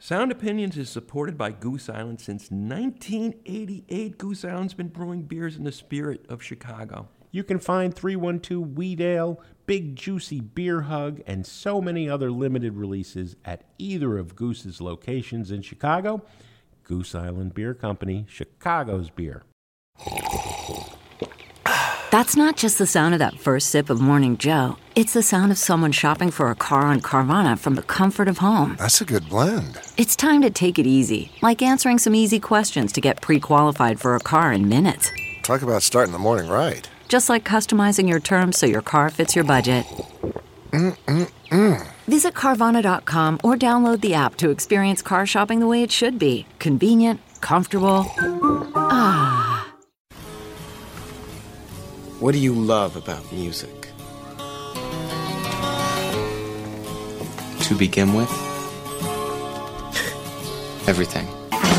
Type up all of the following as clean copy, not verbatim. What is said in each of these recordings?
Sound Opinions is supported by Goose Island since 1988. Goose Island's been brewing beers in the spirit of Chicago. You can find 312 Wheat Ale, Big Juicy Beer Hug, and so many other limited releases at either of Goose's locations in Chicago. Goose Island Beer Company, Chicago's beer. That's not just the sound of that first sip of Morning Joe. It's the sound of someone shopping for a car on Carvana from the comfort of home. That's a good blend. It's time to take it easy, like answering some easy questions to get pre-qualified for a car in minutes. Talk about starting the morning right. Just like customizing your terms so your car fits your budget. Visit Carvana.com or download the app to experience car shopping the way it should be. Convenient, comfortable. Ah. What do you love about music? To begin with, everything.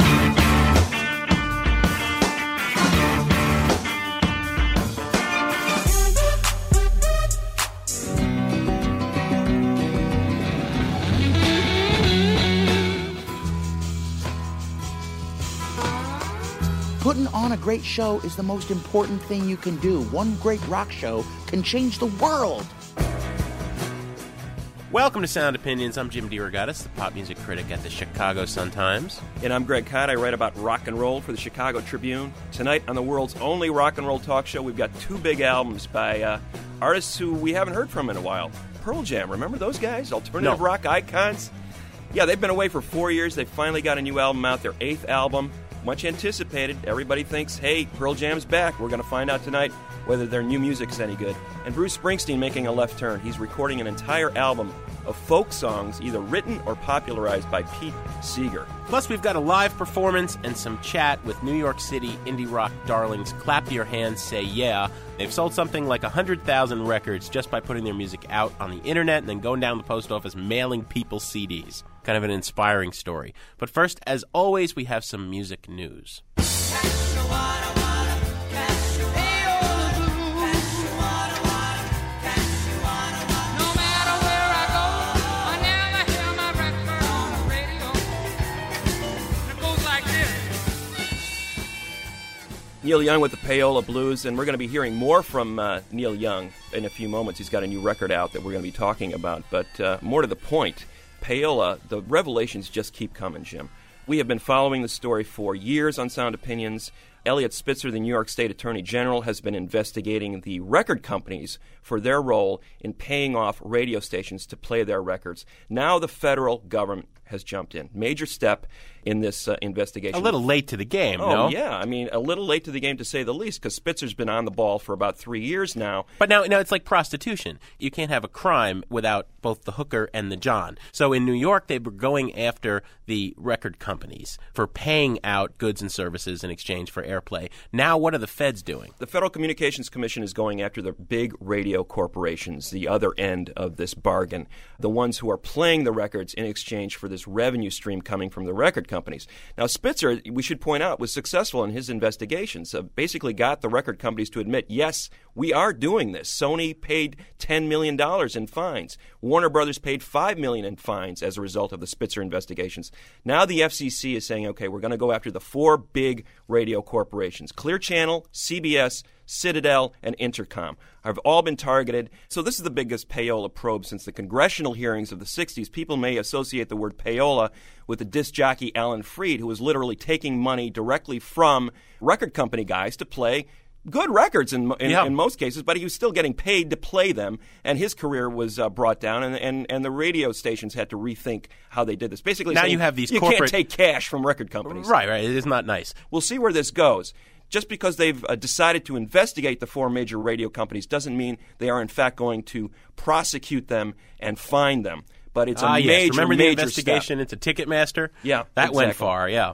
Putting on a great show is the most important thing you can do. One great rock show can change the world. Welcome to Sound Opinions. I'm Jim DeRogatis, the pop music critic at the Chicago Sun-Times. And I'm Greg Kot. I write about rock and roll for the Chicago Tribune. Tonight on the world's only rock and roll talk show, we've got two big albums by artists who we haven't heard from in a while. Pearl Jam, remember those guys? Alternative rock icons? Yeah, they've been away for 4 years. They finally got a new album out, their 8th album. Much anticipated. Everybody thinks, hey, Pearl Jam's back. We're going to find out tonight whether their new music's any good. And Bruce Springsteen making a left turn. He's recording an entire album of folk songs, either written or popularized by Pete Seeger. Plus, we've got a live performance and some chat with New York City indie rock darlings Clap Your Hands, Say Yeah. They've sold something like 100,000 records just by putting their music out on the internet and then going down to the post office mailing people CDs. Kind of an inspiring story. But first, as always, we have some music news. Neil Young with the Payola Blues, and we're going to be hearing more from Neil Young in a few moments. He's got a new record out that we're going to be talking about, but more to the point, Payola, the revelations just keep coming, Jim. We have been following the story for years on Sound Opinions. Eliot Spitzer, the New York State Attorney General, has been investigating the record companies for their role in paying off radio stations to play their records. Now the federal government has jumped in. Major step in this investigation. A little late to the game, no? no? Yeah. I mean, a little late to the game, to say the least, because Spitzer's been on the ball for about 3 years now. But now it's like prostitution. You can't have a crime without both the hooker and the John. So in New York, they were going after the record companies for paying out goods and services in exchange for airplay. Now what are the feds doing? The Federal Communications Commission is going after the big radio corporations, the other end of this bargain, the ones who are playing the records in exchange for this revenue stream coming from the record companies. Now, Spitzer, we should point out, was successful in his investigations. Basically got the record companies to admit, yes, we are doing this. Sony paid $10 million in fines. Warner Brothers paid $5 million in fines as a result of the Spitzer investigations. Now the FCC is saying, okay, we're going to go after the 4 big radio corporations. Clear Channel, CBS, Citadel, and Intercom have all been targeted. So this is the biggest payola probe since the congressional hearings of the 60s. People may associate the word payola with the disc jockey Alan Freed, who was literally taking money directly from record company guys to play good records in most cases, but he was still getting paid to play them, and his career was brought down, and the radio stations had to rethink how they did this. Basically, now saying, you have these you corporate... can't take cash from record companies. Right. It is not nice. We'll see where this goes. Just because they've decided to investigate the 4 major radio companies doesn't mean they are in fact going to prosecute them and fine them. But it's a major, Remember the major investigation step. into Ticketmaster? Yeah, that exactly. went far. Yeah.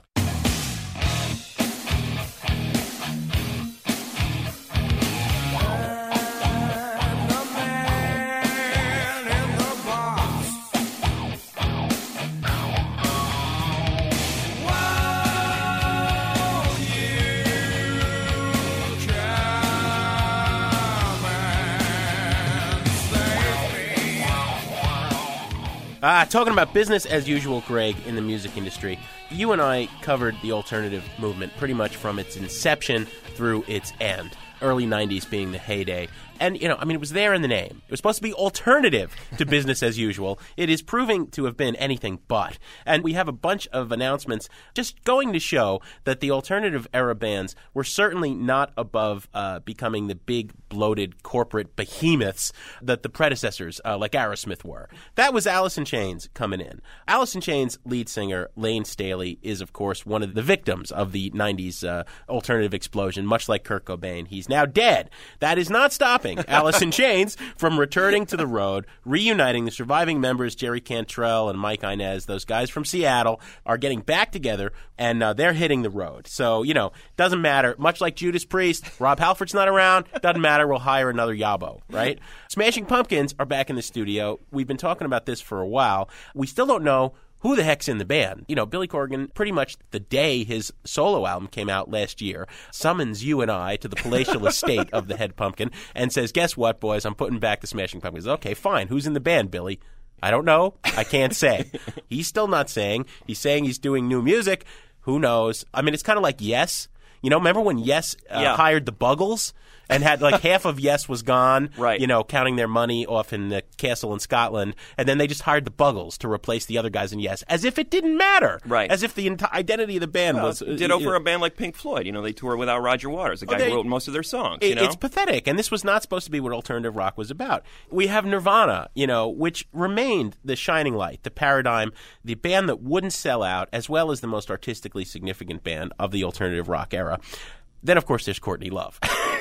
Talking about business as usual, Greg, in the music industry. You and I covered the alternative movement pretty much from its inception through its end. Early 90s being the heyday. And, it was there in the name. It was supposed to be alternative to business as usual. It is proving to have been anything but. And we have a bunch of announcements just going to show that the alternative era bands were certainly not above becoming the big, bloated corporate behemoths that the predecessors, like Aerosmith, were. That was Alice in Chains coming in. Alice in Chains lead singer Lane Staley is, of course, one of the victims of the 90s alternative explosion, much like Kurt Cobain. He's now dead. That is not stopping Alice in Chains from returning to the road, reuniting the surviving members, Jerry Cantrell and Mike Inez, those guys from Seattle, are getting back together, and they're hitting the road. So, doesn't matter. Much like Judas Priest, Rob Halford's not around, doesn't matter, we'll hire another Yabo, right? Smashing Pumpkins are back in the studio. We've been talking about this for a while. We still don't know who the heck's in the band. Billy Corgan, pretty much the day his solo album came out last year, summons you and I to the palatial estate of the head pumpkin and says, guess what, boys, I'm putting back the Smashing Pumpkins. Okay, fine. Who's in the band, Billy? I don't know. I can't say. He's still not saying. He's saying he's doing new music. Who knows? I mean, it's kind of like Yes. Remember when Yes hired the Buggles? And had half of Yes was gone, right. Counting their money off in the castle in Scotland. And then they just hired the Buggles to replace the other guys in Yes, as if it didn't matter. Right. As if the identity of the band was... Ditto for a band like Pink Floyd. They tour without Roger Waters, the guy who wrote most of their songs. It's pathetic. And this was not supposed to be what alternative rock was about. We have Nirvana, which remained the shining light, the paradigm, the band that wouldn't sell out, as well as the most artistically significant band of the alternative rock era. Then, of course, there's Courtney Love,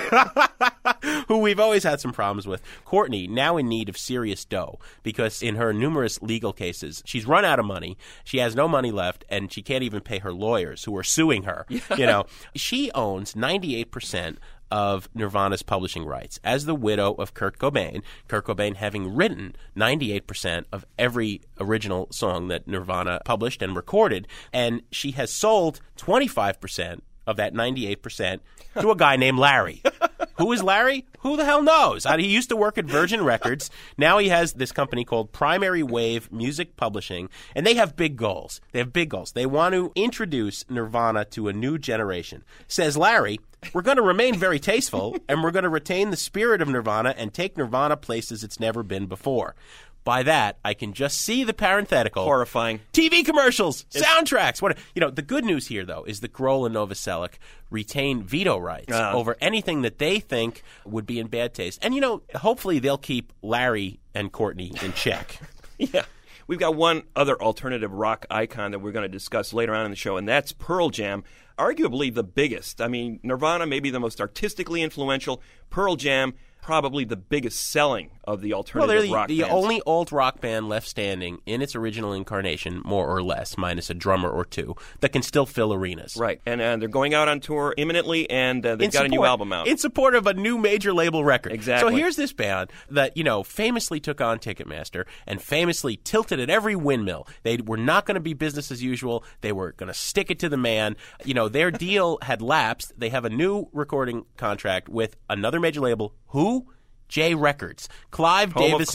who we've always had some problems with. Courtney, now in need of serious dough, because in her numerous legal cases, she's run out of money, she has no money left, and she can't even pay her lawyers who are suing her. She owns 98% of Nirvana's publishing rights as the widow of Kurt Cobain having written 98% of every original song that Nirvana published and recorded, and she has sold 25% of that 98% to a guy named Larry. Who is Larry? Who the hell knows? He used to work at Virgin Records. Now he has this company called Primary Wave Music Publishing, and they have big goals. They want to introduce Nirvana to a new generation. Says Larry, we're going to remain very tasteful, and we're going to retain the spirit of Nirvana and take Nirvana places it's never been before. By that, I can just see the parenthetical. Horrifying. TV commercials, soundtracks. The good news here, though, is that Grohl and Novoselic retain veto rights over anything that they think would be in bad taste. And, hopefully they'll keep Larry and Courtney in check. Yeah. We've got one other alternative rock icon that we're going to discuss later on in the show, and that's Pearl Jam, arguably the biggest. I mean, Nirvana may be the most artistically influential. Pearl Jam, probably the biggest selling of the alternative rock bands. The only alt-rock band left standing in its original incarnation, more or less, minus a drummer or two, that can still fill arenas. Right, and they're going out on tour imminently, and they've got a new album out. In support of a new major label record. Exactly. So here's this band that, famously took on Ticketmaster and famously tilted at every windmill. They were not going to be business as usual. They were going to stick it to the man. Their deal had lapsed. They have a new recording contract with another major label. Who? J Records. Clive Davis.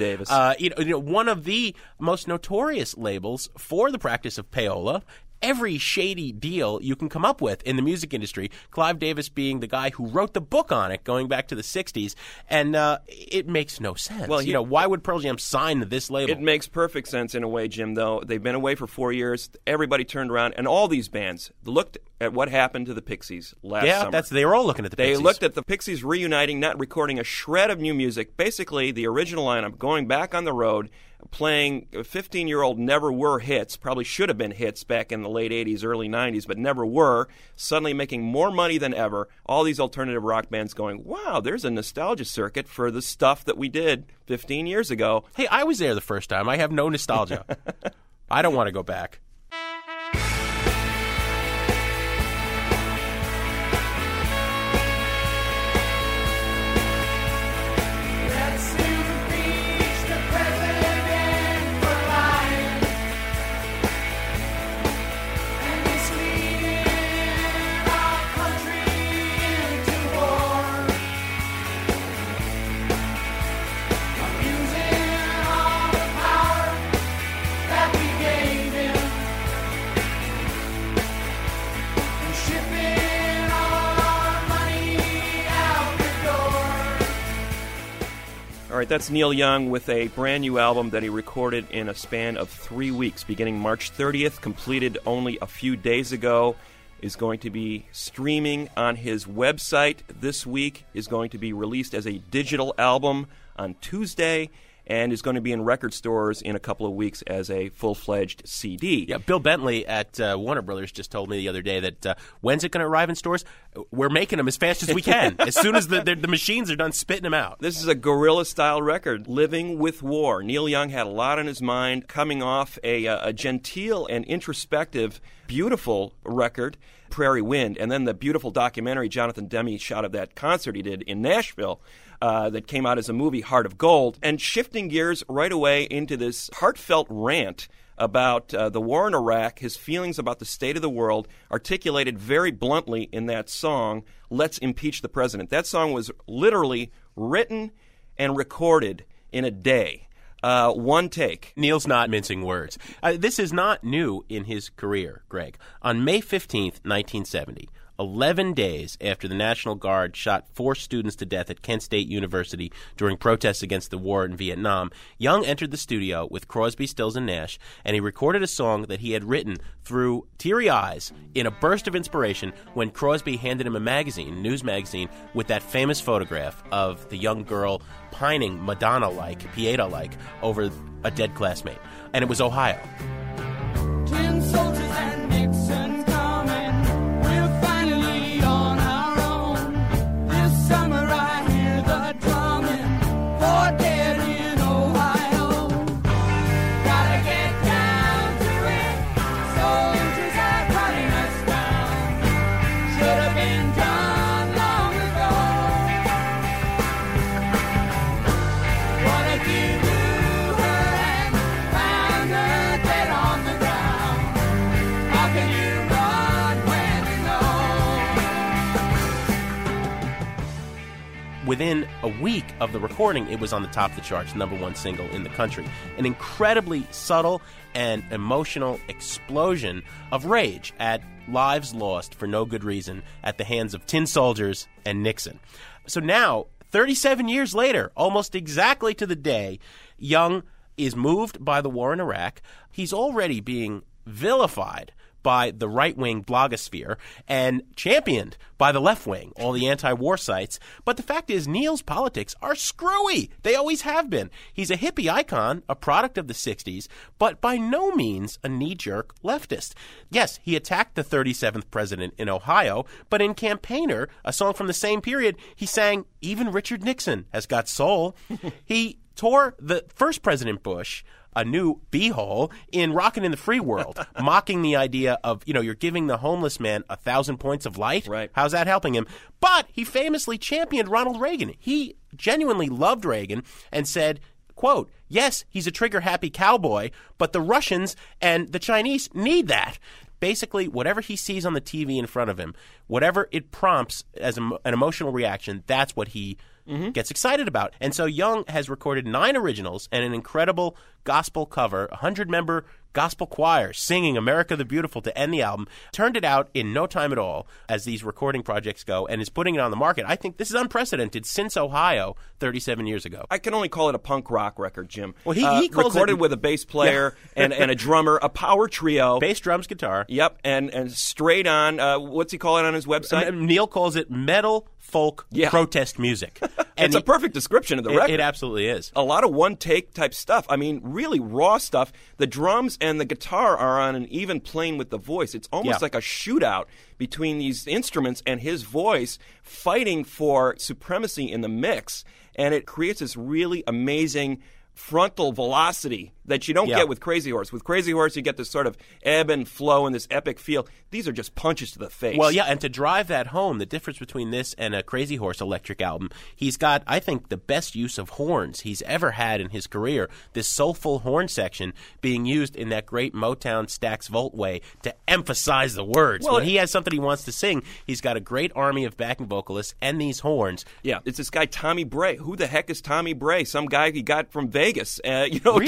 One of the most notorious labels for the practice of payola. Every shady deal you can come up with in the music industry, Clive Davis being the guy who wrote the book on it going back to the 60s, and it makes no sense. Well, why would Pearl Jam sign this label? It makes perfect sense in a way, Jim, though. They've been away for 4 years. Everybody turned around, and all these bands looked at what happened to the Pixies last summer. They were all looking at the Pixies. They looked at the Pixies reuniting, not recording a shred of new music, basically the original lineup, going back on the road, playing 15-year-old never were hits, probably should have been hits back in the late 80s, early 90s, but never were, suddenly making more money than ever. All these alternative rock bands going, wow, there's a nostalgia circuit for the stuff that we did 15 years ago. Hey, I was there the first time. I have no nostalgia. I don't want to go back. All right, that's Neil Young with a brand new album that he recorded in a span of 3 weeks, beginning March 30th, completed only a few days ago. Is going to be streaming on his website this week, is going to be released as a digital album on Tuesday, and is going to be in record stores in a couple of weeks as a full-fledged CD. Yeah, Bill Bentley at Warner Brothers just told me the other day that when's it going to arrive in stores? We're making them as fast as we can, as soon as the machines are done spitting them out. This is a guerrilla-style record, Living with War. Neil Young had a lot on his mind, coming off a genteel and introspective, beautiful record, Prairie Wind, and then the beautiful documentary Jonathan Demme shot of that concert he did in Nashville, that came out as a movie, Heart of Gold, and shifting gears right away into this heartfelt rant about the war in Iraq, his feelings about the state of the world, articulated very bluntly in that song, Let's Impeach the President. That song was literally written and recorded in a day. One take. Neil's not mincing words. This is not new in his career, Greg. On May 15th, 1970, 11 days after the National Guard shot 4 students to death at Kent State University during protests against the war in Vietnam, Young entered the studio with Crosby, Stills, and Nash, and he recorded a song that he had written through teary eyes in a burst of inspiration when Crosby handed him a news magazine, with that famous photograph of the young girl pining Madonna-like, Pieta-like, over a dead classmate. And it was Ohio. 10 soldiers and Nixon coming. We're finally on our own. This summer I hear the drumming. 4 dead in Ohio. Gotta get down to it. Soldiers are cutting us down. Should have been done long ago. What if you knew her and found her dead on the ground? How can you run when you know? Within a week of the recording, it was on the top of the charts, #1 single in the country. An incredibly subtle and emotional explosion of rage at lives lost for no good reason at the hands of tin soldiers and Nixon. So now, 37 years later, almost exactly to the day, Young is moved by the war in Iraq. He's already being vilified by the right-wing blogosphere and championed by the left-wing, all the anti-war sites. But the fact is, Neil's politics are screwy. They always have been. He's a hippie icon, a product of the 60s, but by no means a knee-jerk leftist. Yes, he attacked the 37th president in Ohio, but in Campaigner, a song from the same period, he sang, "Even Richard Nixon has got soul." He tore the first President Bush a new beehole in Rockin' in the Free World, mocking the idea of, you're giving the homeless man 1,000 points of light. Right. How's that helping him? But he famously championed Ronald Reagan. He genuinely loved Reagan and said, quote, "Yes, he's a trigger-happy cowboy, but the Russians and the Chinese need that." Basically, whatever he sees on the TV in front of him, whatever it prompts as an emotional reaction, that's what he gets excited about. And so Young has recorded 9 originals and an incredible gospel cover, 100-member gospel choir singing America the Beautiful to end the album, turned it out in no time at all as these recording projects go, and is putting it on the market. I think this is unprecedented since Ohio 37 years ago. I can only call it a punk rock record, Jim. Well, he calls recorded it, with a bass player and a drummer, a power trio. Bass, drums, guitar. Yep, and straight on, what's he call it on his website? Neil calls it metal, folk, protest music. And it's a perfect description of the record. It absolutely is. A lot of one-take type stuff. I mean, really raw stuff. The drums and the guitar are on an even plane with the voice. It's almost like a shootout between these instruments and his voice fighting for supremacy in the mix. And it creates this really amazing frontal velocity that you don't get with Crazy Horse. With Crazy Horse, you get this sort of ebb and flow and this epic feel. These are just punches to the face. Well, yeah, and to drive that home, the difference between this and a Crazy Horse electric album, he's got, I think, the best use of horns he's ever had in his career. This soulful horn section being used in that great Motown Stax Volt way to emphasize the words. When he has something he wants to sing, he's got a great army of backing vocalists and these horns. Yeah, it's this guy Tommy Bray. Who the heck is Tommy Bray? Some guy he got from Vegas, really? to show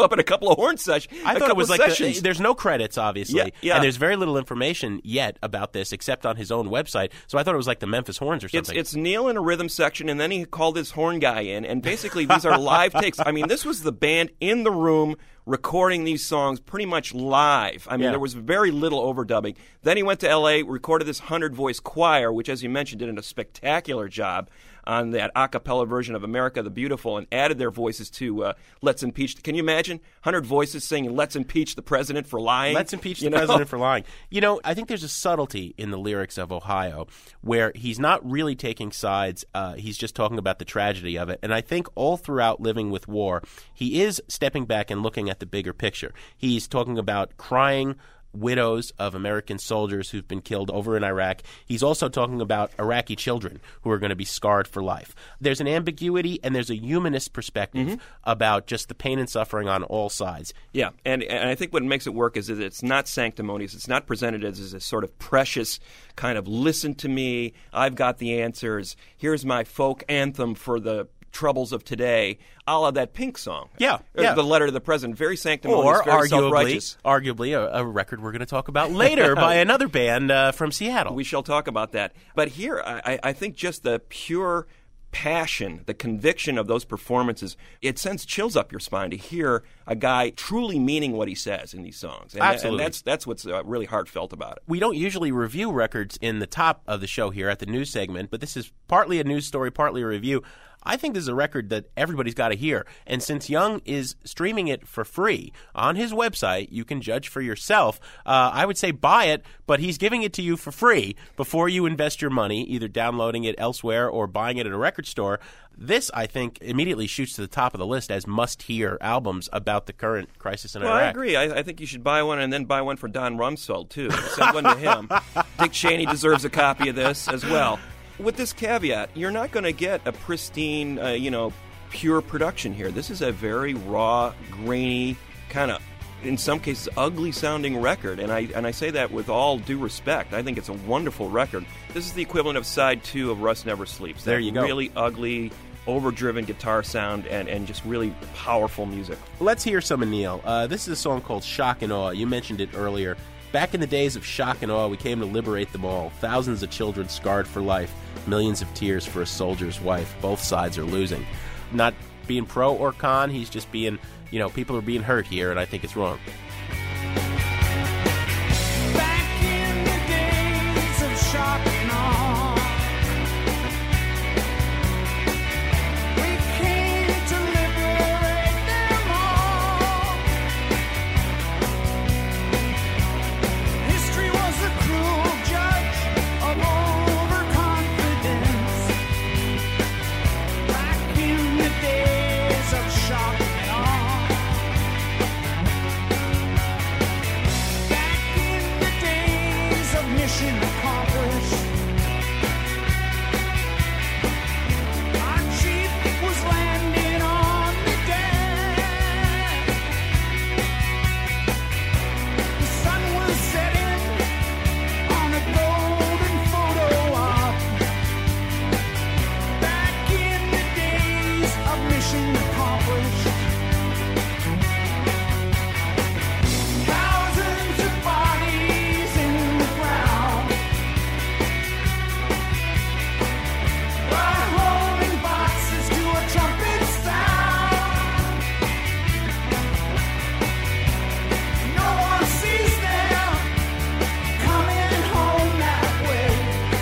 show up in a couple of horn sessions. I thought it was like there's no credits, obviously, yeah. and there's very little information yet about this except on his own website. So I thought it was like the Memphis Horns or something. It's Neil in a rhythm section, and then he called his horn guy in, and basically these are live takes. I mean, this was the band in the room recording these songs pretty much live. I mean, there was very little overdubbing. Then he went to L.A., recorded this 100-voice choir, which, as you mentioned, did a spectacular job on that a cappella version of America the Beautiful, and added their voices to Let's Impeach. Can you imagine 100 voices singing Let's Impeach the President for lying? Let's impeach the president for lying. You know, I think there's a subtlety in the lyrics of Ohio where he's not really taking sides. He's just talking about the tragedy of it. And I think all throughout Living with War, he is stepping back and looking at the bigger picture. He's talking about crying widows of American soldiers who've been killed over in Iraq. He's also talking about Iraqi children who are going to be scarred for life. There's an ambiguity and there's a humanist perspective about just the pain and suffering on all sides. Yeah, and I think what makes it work is that it's not sanctimonious. It's not presented as a sort of precious kind of listen to me, I've got the answers, here's my folk anthem for the troubles of today, a la that Pink song. Yeah. The letter to the president, very sanctimonious, very self-righteous. Arguably a record we're going to talk about later by another band from Seattle. We shall talk about that. But here, I think just the pure passion, the conviction of those performances, it sends chills up your spine to hear a guy truly meaning what he says in these songs. And Absolutely. And that's what's really heartfelt about it. We don't usually review records in the top of the show here at the news segment, but this is partly a news story, partly a review. I think this is a record that everybody's got to hear. And since Young is streaming it for free on his website, you can judge for yourself. I would say buy it, but he's giving it to you for free before you invest your money, either downloading it elsewhere or buying it at a record store. This, I think, immediately shoots to the top of the list as must-hear albums about the current crisis in Iraq. I agree. I think you should buy one and then buy one for Don Rumsfeld, too. Send one to him. Dick Cheney deserves a copy of this as well. With this caveat, you're not going to get a pristine, pure production here. This is a very raw, grainy, kind of, in some cases, ugly-sounding record. And I say that with all due respect. I think it's a wonderful record. This is the equivalent of side 2 of Rust Never Sleeps. There you go. Really ugly, overdriven guitar sound and just really powerful music. Let's hear some of Neil. This is a song called Shock and Awe. You mentioned it earlier. Back in the days of shock and awe, we came to liberate them all. Thousands of children scarred for life. Millions of tears for a soldier's wife. Both sides are losing. Not being pro or con, he's just being, people are being hurt here, and I think it's wrong. Back in the days of shock and awe, we came to liberate them all. History was a cruel judge of overconfidence. Back in the days of shock and awe. Back in the days of mission accomplished. Our chief was landing on the deck. The sun was setting on a golden photo op. Back in the days of mission accomplished. Thousands of bodies in the ground, while holding boxes to a trumpet sound. No one sees them coming home that way.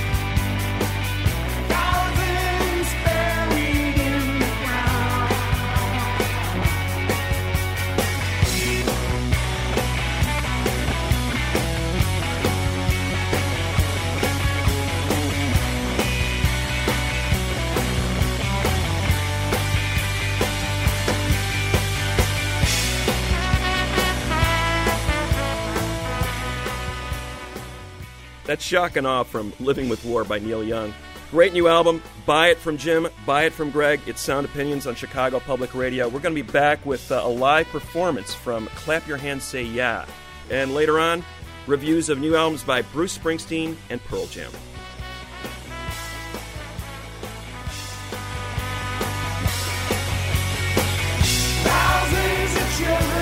Thousands buried in the ground. That's Shock and Awe from Living with War by Neil Young. Great new album. Buy it from Jim. Buy it from Greg. It's Sound Opinions on Chicago Public Radio. We're going to be back with a live performance from Clap Your Hands, Say Yeah. And later on, reviews of new albums by Bruce Springsteen and Pearl Jam. Thousands of children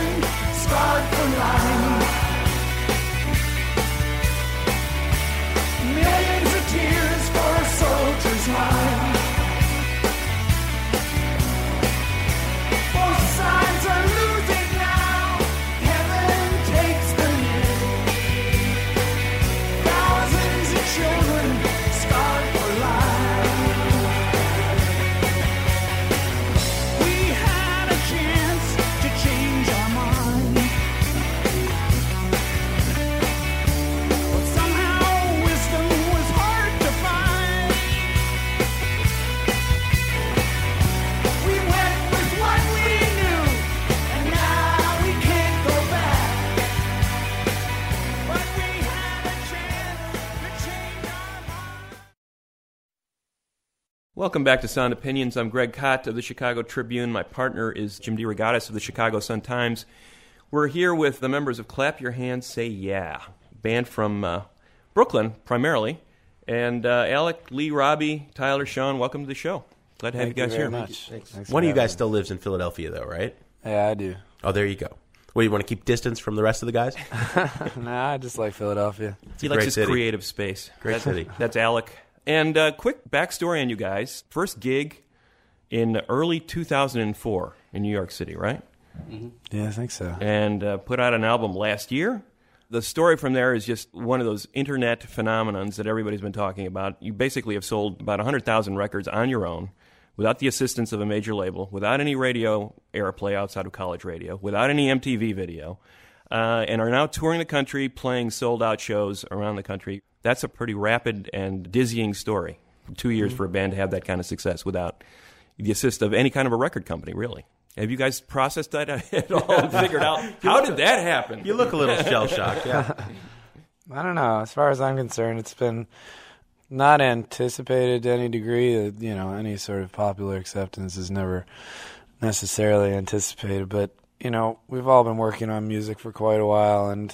Welcome back to Sound Opinions. I'm Greg Kot of the Chicago Tribune. My partner is Jim DeRogatis of the Chicago Sun-Times. We're here with the members of Clap Your Hands, Say Yeah, band from Brooklyn primarily. And Alec, Lee, Robbie, Tyler, Sean, welcome to the show. Glad to have you guys here. Thanks One of you guys still lives in Philadelphia, though, right? Yeah, I do. Oh, there you go. What, do you want to keep distance from the rest of the guys? Nah, I just like Philadelphia. He likes his city. creative space. Great city. That's Alec. And quick backstory on you guys. First gig in early 2004 in New York City, right? Mm-hmm. Yeah, I think so. And put out an album last year. The story from there is just one of those internet phenomenons that everybody's been talking about. You basically have sold about 100,000 records on your own, without the assistance of a major label, without any radio airplay outside of college radio, without any MTV video, and are now touring the country, playing sold-out shows around the country. That's a pretty rapid and dizzying story. 2 years for a band to have that kind of success without the assist of any kind of a record company, really. Have you guys processed that at all and figured out how did that happen? You look a little shell-shocked, yeah. I don't know. As far as I'm concerned, it's been not anticipated to any degree. That, you know, any sort of popular acceptance is never necessarily anticipated. But, you know, we've all been working on music for quite a while, and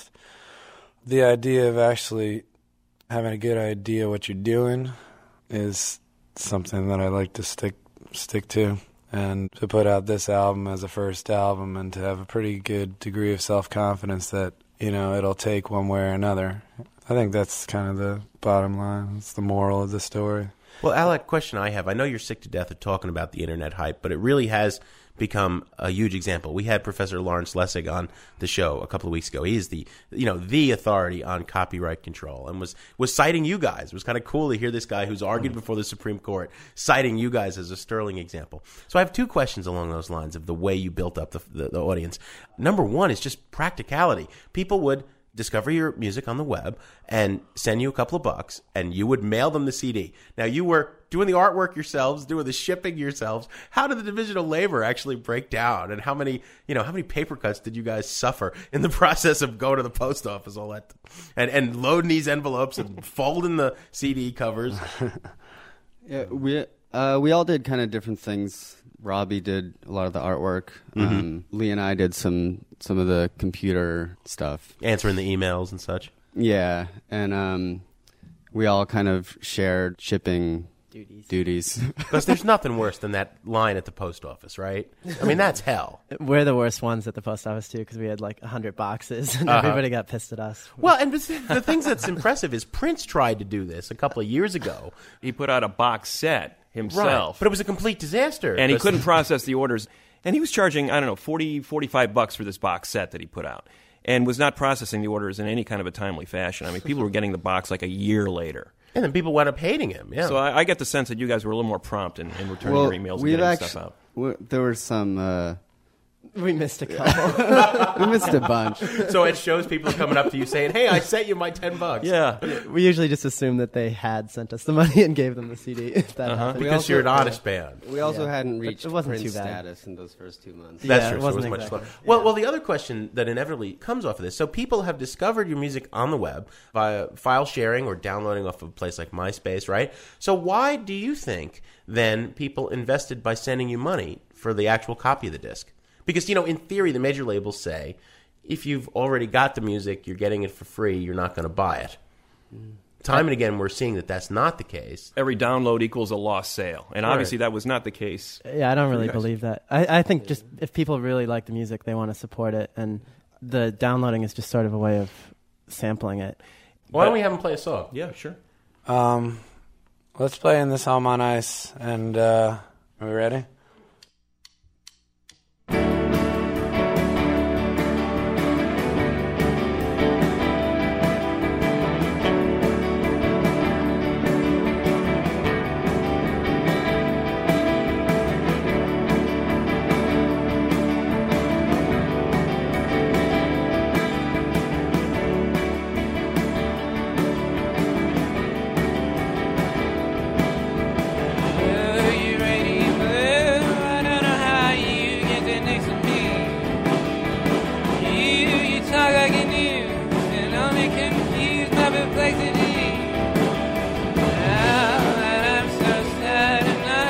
the idea of actually having a good idea what you're doing is something that I like to stick to. And to put out this album as a first album and to have a pretty good degree of self-confidence that, you know, it'll take one way or another. I think that's kind of the bottom line. It's the moral of the story. Well, Alec, question I have. I know you're sick to death of talking about the internet hype, but it really has become a huge example. We had Professor Lawrence Lessig on the show a couple of weeks ago. He is the authority on copyright control, and was citing you guys. It was kind of cool to hear this guy who's argued before the Supreme Court citing you guys as a sterling example. So I have two questions along those lines of the way you built up the audience. Number one is just practicality. People would discover your music on the web and send you a couple of bucks, and you would mail them the CD. Now, you were doing the artwork yourselves, doing the shipping yourselves. How did the division of labor actually break down, and how many paper cuts did you guys suffer in the process of going to the post office, all that, and loading these envelopes and folding the CD covers? Yeah, we all did kind of different things. Robbie did a lot of the artwork. Lee and I did some of the computer stuff. Answering the emails and such. Yeah, and we all kind of shared shipping duties. Because there's nothing worse than that line at the post office, right? I mean, that's hell. We're the worst ones at the post office, too, because we had like 100 boxes, and everybody got pissed at us. Well, and the things that's impressive is Prince tried to do this a couple of years ago. He put out a box set himself. Right. But it was a complete disaster. And he couldn't process the orders. And he was charging, I don't know, $45 for this box set that he put out, and was not processing the orders in any kind of a timely fashion. I mean, people were getting the box like a year later. And then people wound up hating him, yeah. So I get the sense that you guys were a little more prompt in returning your emails and getting stuff out. There were some... we missed a couple. We missed a bunch. So it shows people coming up to you saying, hey, I sent you my $10. Yeah. We usually just assume that they had sent us the money and gave them the CD. If that happened. Because you're an honest band. We also hadn't reached it wasn't Prince too bad. status in those first 2 months. That's Yeah, true. it So it was wasn't much exactly. slower. Well, the other question that inevitably comes off of this, so people have discovered your music on the web via file sharing or downloading off of a place like MySpace, right? So why do you think then people invested by sending you money for the actual copy of the disc? Because, you know, in theory, the major labels say, if you've already got the music, you're getting it for free, you're not going to buy it. Time and again, we're seeing that that's not the case. Every download equals a lost sale. And obviously that was not the case. Yeah, I don't really believe that. I think just if people really like the music, they want to support it. And the downloading is just sort of a way of sampling it. Why don't we have them play a song? Yeah, sure. Let's play In This Home on Ice. And are we ready? Now that I'm so sad and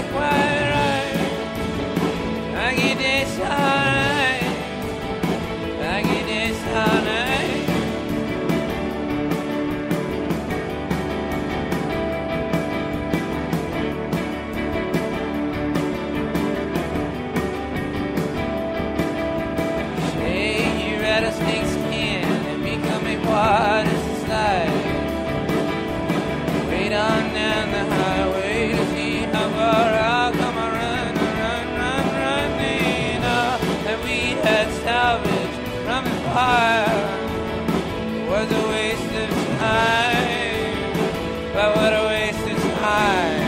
waste of time. But what a waste of time.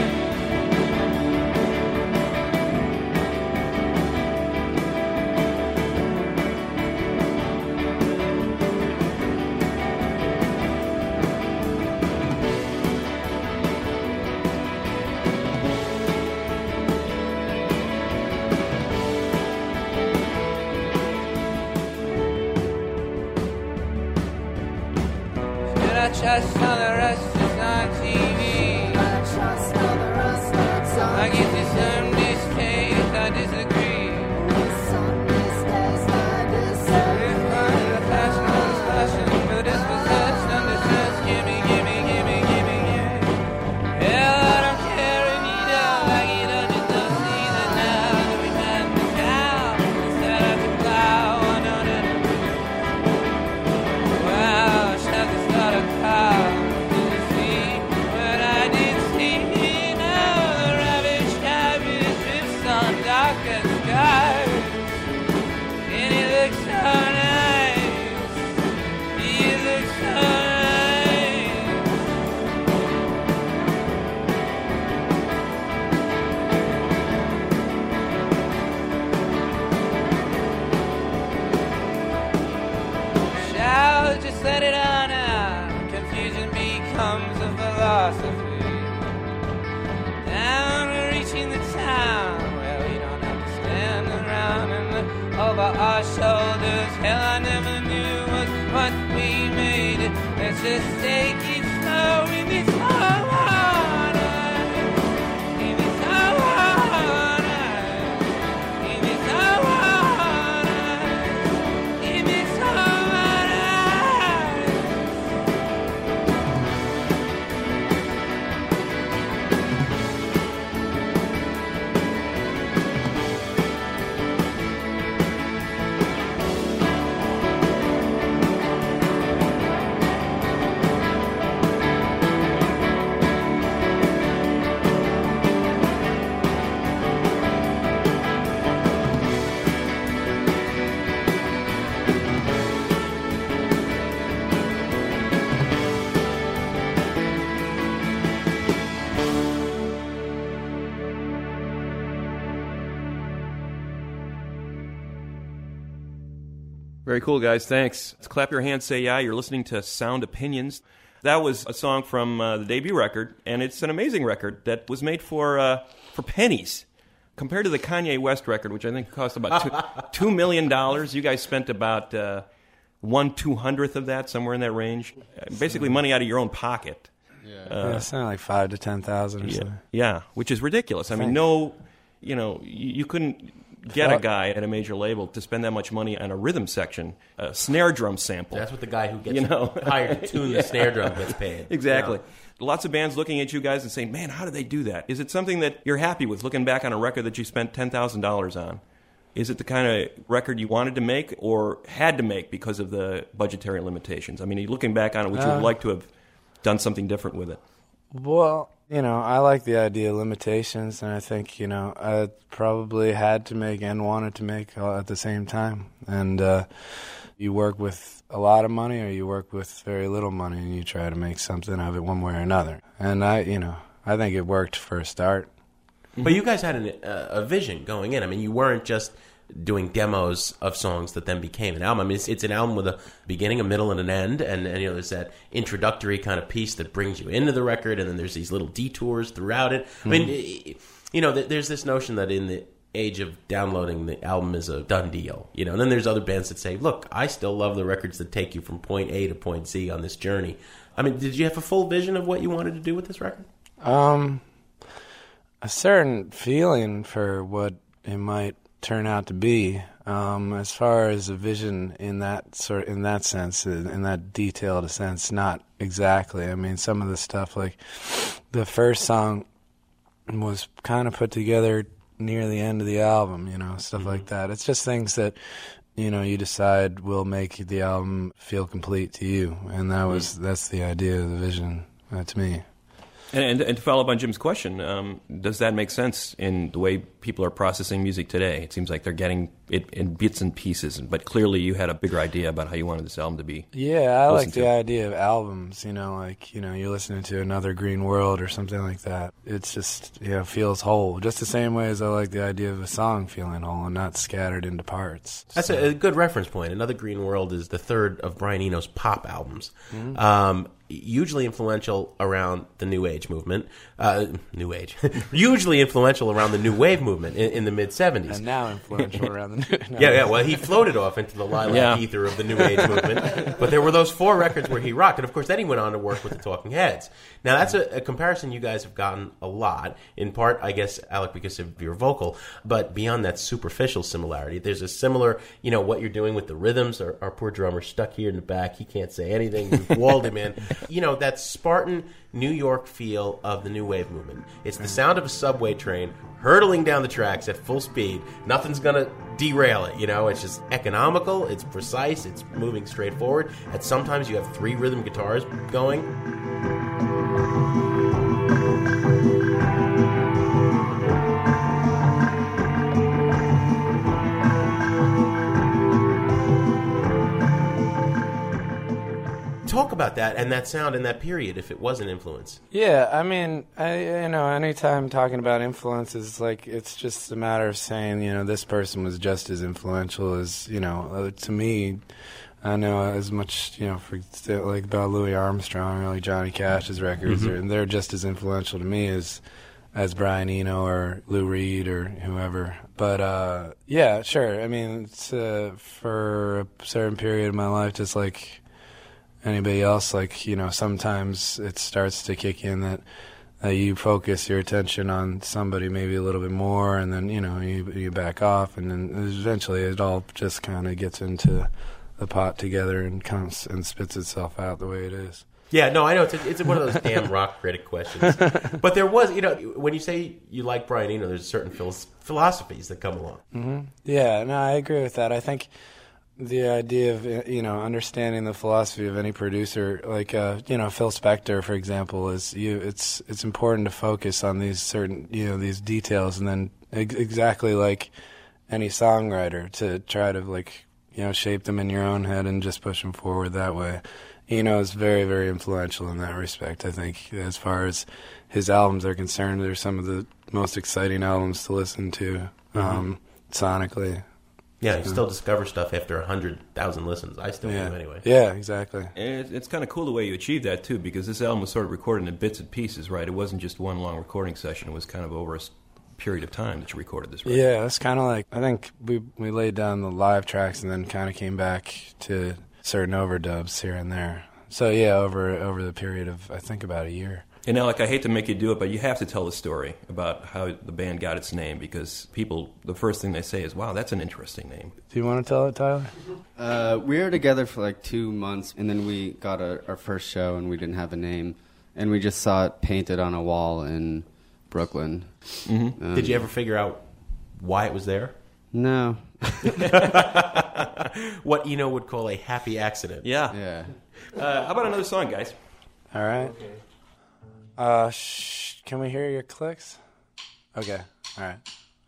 Trust all the rest is on TV. I trust all the rest that's on TV. I get to some days I disagree. Some days I disagree. If I'm the passion of discussion, for dispossessed, undiscussed, gimme. Yeah, I don't care if you don't like it, I just don't see that now. That we had the cow instead of the plow. Wow, shut the start of cow. Let it on out. Confusion becomes a philosophy. Now we're reaching the town where we don't have to stand around and look over our shoulders. Hell, I never knew was what we made. Let's just take it slow in this hard night. In this hard night. In this hard night. In this hard night. Very cool, guys. Thanks. Let's clap your hands, say yeah. You're listening to Sound Opinions. That was a song from the debut record, and it's an amazing record that was made for pennies. Compared to the Kanye West record, which I think cost about $2 million, you guys spent about 1/200th of that, somewhere in that range. Basically money out of your own pocket. Yeah, it's like 5,000 to 10,000 or something. Yeah, which is ridiculous. I mean, you couldn't get a guy at a major label to spend that much money on a rhythm section, a snare drum sample. That's what the guy who gets hired to tune the snare drum gets paid. Exactly. Lots of bands looking at you guys and saying, man, how do they do that? Is it something that you're happy with, looking back on a record that you spent $10,000 on? Is it the kind of record you wanted to make or had to make because of the budgetary limitations? I mean, looking back on it, would you have liked to have done something different with it? Well, I like the idea of limitations, and I think, I probably had to make and wanted to make all at the same time. And you work with a lot of money or you work with very little money, and you try to make something of it one way or another. And I think it worked for a start. But you guys had a vision going in. I mean, you weren't just doing demos of songs that then became an album. I mean, it's an album with a beginning, a middle, and an end, and there's that introductory kind of piece that brings you into the record, and then there's these little detours throughout it. I mean, there's this notion that in the age of downloading, the album is a done deal. And then there's other bands that say, look, I still love the records that take you from point A to point Z on this journey. I mean, did you have a full vision of what you wanted to do with this record? A certain feeling for what it might turn out to be. As far as a vision in that sense, in that detailed a sense, not exactly. I mean, some of the stuff, like the first song was kind of put together near the end of the album, stuff like that. It's just things that, you decide will make the album feel complete to you. And that's the idea of the vision to me. And to follow up on Jim's question, does that make sense in the way people are processing music today. It seems like they're getting it in bits and pieces. But clearly, you had a bigger idea about how you wanted this album to be. Yeah, I like the idea of albums. You're listening to Another Green World or something like that. It's just feels whole. Just the same way as I like the idea of a song feeling whole and not scattered into parts. That's a good reference point. Another Green World is the third of Brian Eno's pop albums. Hugely influential around the New Age movement. Hugely influential around the New Wave movement in the mid-'70s. And now influential around the New... Yeah, well, he floated off into the lilac ether of the New Age movement. But there were those 4 records where he rocked. And, of course, then he went on to work with the Talking Heads. Now, that's a comparison you guys have gotten a lot. In part, I guess, Alec, because of your vocal. But beyond that superficial similarity, there's a similar, what you're doing with the rhythms. Our poor drummer stuck here in the back. He can't say anything. We've walled him in. That Spartan New York feel of the New Wave movement. It's the sound of a subway train hurtling down the tracks at full speed. Nothing's going to derail it, It's just economical, it's precise, it's moving straight forward. And sometimes you have 3 rhythm guitars going. Talk about that and that sound in that period, if it was an influence. Yeah, I mean, anytime talking about influences, it's just a matter of saying, this person was just as influential as, to me. I know as much, about Louis Armstrong or Johnny Cash's records, and they're just as influential to me as Brian Eno or Lou Reed or whoever. But yeah, sure. I mean, it's for a certain period of my life, just like anybody else, sometimes it starts to kick in that you focus your attention on somebody maybe a little bit more, and then you back off, and then eventually it all just kind of gets into the pot together and comes and spits itself out the way it is. Yeah, no, I know it's one of those damn rock critic questions. But there was, when you say you like Brian Eno, there's certain philosophies that come along. Mm-hmm. Yeah, no, I agree with that. I think the idea of understanding the philosophy of any producer, like Phil Spector, for example, is it's important to focus on these certain these details, and then exactly like any songwriter, to try to shape them in your own head and just push them forward that way. Is very, very influential in that respect. I think as far as his albums are concerned, they're some of the most exciting albums to listen to sonically. Yeah, you still discover stuff after 100,000 listens. I still do anyway. Yeah, exactly. And it's kind of cool the way you achieved that, too, because this album was sort of recorded in bits and pieces, right? It wasn't just one long recording session. It was kind of over a period of time that you recorded this record. Yeah, it's kind of like, I think we laid down the live tracks and then kind of came back to certain overdubs here and there. So, yeah, over the period of, I think, about a year. And Alec, I hate to make you do it, but you have to tell the story about how the band got its name, because people, the first thing they say is, wow, that's an interesting name. Do you want to tell it, Tyler? We were together for 2 months, and then we got our first show, and we didn't have a name. And we just saw it painted on a wall in Brooklyn. Mm-hmm. Did you ever figure out why it was there? No. What Eno would call a happy accident. Yeah. How about another song, guys? All right. Can we hear your clicks? Okay. All right.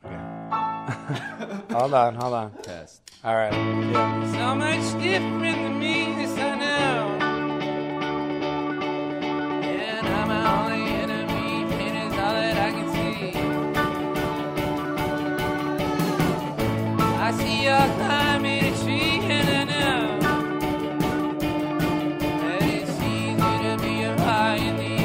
Okay. Hold on. Test. All right. Yeah. So much different than me, this I know. And I'm my only enemy, pain is all that I can see. I see your climbing a tree, and I know that it's easy to be a high in the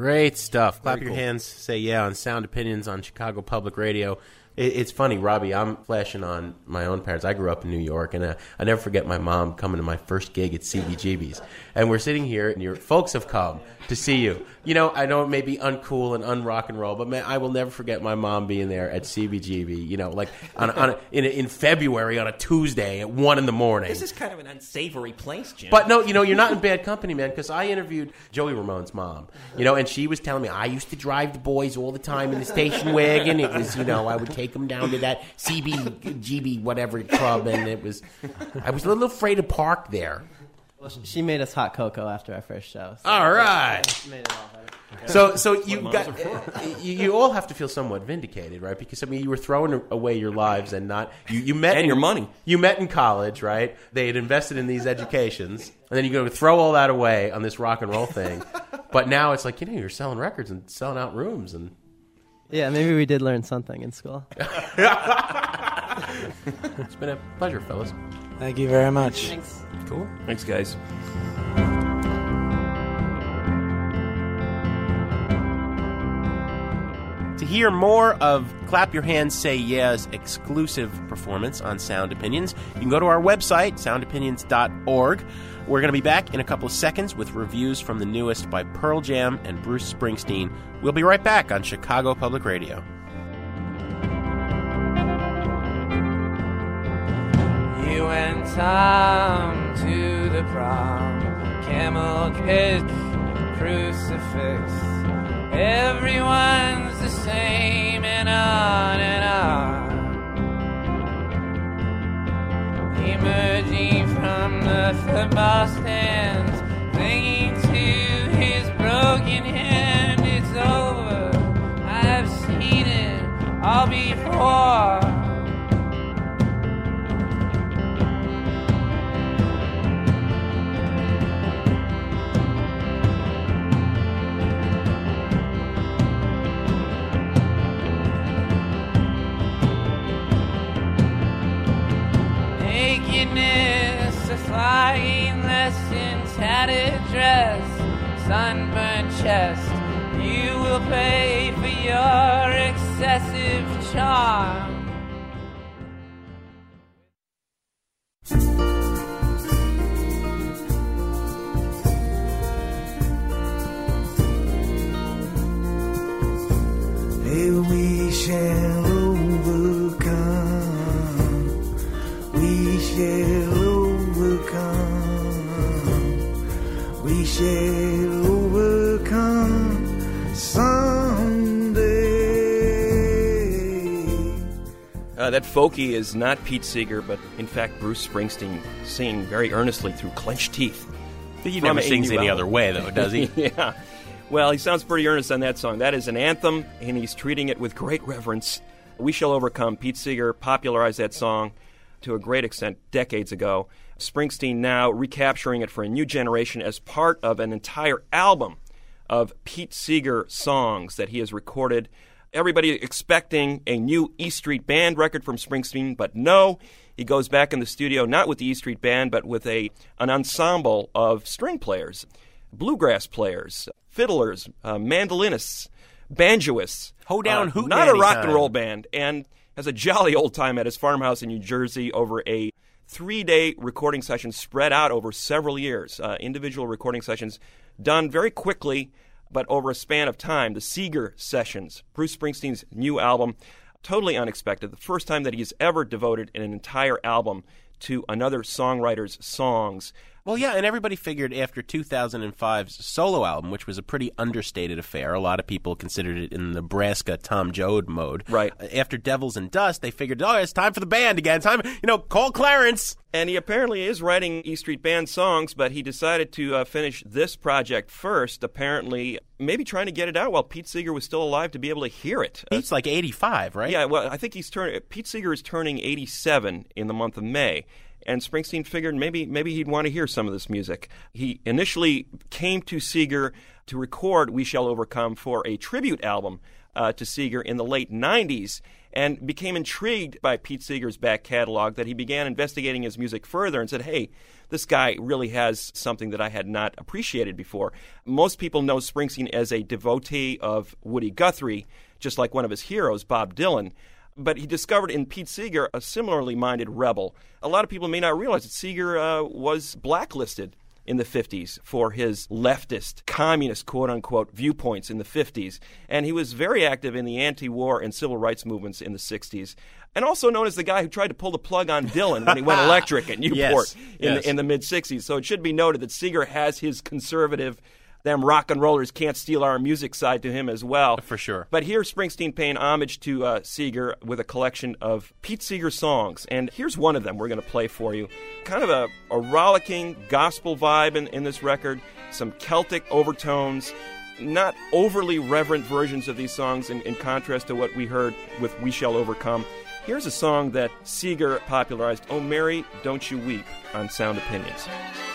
Great stuff. Clap your hands, say yeah on Sound Opinions on Chicago Public Radio. It's funny, Robbie, I'm flashing on my own parents. I grew up in New York, and I never forget my mom coming to my first gig at CBGB's. And we're sitting here, and your folks have come to see you. You know, I know it may be uncool and un-rock and roll, but man, I will never forget my mom being there at CBGB, you know, like in February on a Tuesday at 1 in the morning. This is kind of an unsavory place, Jim. But no, you know, you're not in bad company, man, because I interviewed Joey Ramone's mom, you know, and she was telling me, I used to drive the boys all the time in the station wagon. It was, you know, I would take them down to that CBGB whatever club, and I was a little afraid to park there. Well, she made us hot cocoa after our first show. So all right. Made it all better. So you all have to feel somewhat vindicated, right? Because I mean, you were throwing away your lives and not you met and your money. You met in college, right? They had invested in these educations, and then you go to throw all that away on this rock and roll thing. But now it's like, you know, you're selling records and selling out rooms, and yeah, maybe we did learn something in school. It's been a pleasure, fellas. Thank you very much. Thanks. Cool. Thanks, guys. To hear more of Clap Your Hands, Say Yeah's exclusive performance on Sound Opinions, you can go to our website, soundopinions.org. We're going to be back in a couple of seconds with reviews from the newest by Pearl Jam and Bruce Springsteen. We'll be right back on Chicago Public Radio. You and Tom to the prom, camel kick, crucifix. Everyone's the same and on and on. Emerging from the football stands, clinging to his broken hand. It's over, I've seen it all before. A flying lesson, tattered dress, sunburned chest. You will pay for your excessive charm. Hey, we shall overcome. We shall we shall overcome someday. That folky is not Pete Seeger, but in fact Bruce Springsteen singing very earnestly through clenched teeth. He never sings any other way, though, does he? Yeah. Well, he sounds pretty earnest on that song. That is an anthem, and he's treating it with great reverence. We Shall Overcome. Pete Seeger popularized that song to a great extent decades ago. Springsteen now recapturing it for a new generation as part of an entire album of Pete Seeger songs that he has recorded. Everybody expecting a new E Street Band record from Springsteen, but no, he goes back in the studio not with the E Street Band, but with an ensemble of string players, bluegrass players, fiddlers, mandolinists, banjoists. Hoedown Hootenanny not a rock time. and roll band, and has a jolly old time at his farmhouse in New Jersey over a 3-day recording session spread out over several years. Individual recording sessions done very quickly, but over a span of time. The Seeger Sessions, Bruce Springsteen's new album, totally unexpected. The first time that he's ever devoted an entire album to another songwriter's songs. Well, yeah, and everybody figured after 2005's solo album, which was a pretty understated affair, a lot of people considered it in Nebraska Tom Joad mode. Right. After Devils and Dust, they figured, oh, it's time for the band again. Time, call Clarence. And he apparently is writing E Street Band songs, but he decided to finish this project first, apparently maybe trying to get it out while Pete Seeger was still alive to be able to hear it. Pete's like 85, right? Yeah, well, I think Pete Seeger is turning 87 in the month of May. And Springsteen figured maybe he'd want to hear some of this music. He initially came to Seeger to record We Shall Overcome for a tribute album to Seeger in the late 90s. and became intrigued by Pete Seeger's back catalog that he began investigating his music further and said, hey, this guy really has something that I had not appreciated before. Most people know Springsteen as a devotee of Woody Guthrie, just like one of his heroes, Bob Dylan. But he discovered in Pete Seeger a similarly minded rebel. A lot of people may not realize that Seeger was blacklisted in the 50s for his leftist, communist, quote-unquote, viewpoints in the 50s. And he was very active in the anti-war and civil rights movements in the 60s. And also known as the guy who tried to pull the plug on Dylan when he went electric at Newport in the mid-60s. So it should be noted that Seeger has his conservative, them rock and rollers can't steal our music side to him as well. For sure. But here's Springsteen paying homage to Seeger with a collection of Pete Seeger songs. And here's one of them we're going to play for you. Kind of a rollicking gospel vibe in this record, some Celtic overtones, not overly reverent versions of these songs in contrast to what we heard with We Shall Overcome. Here's a song that Seeger popularized, Oh Mary, Don't You Weep, on Sound Opinions.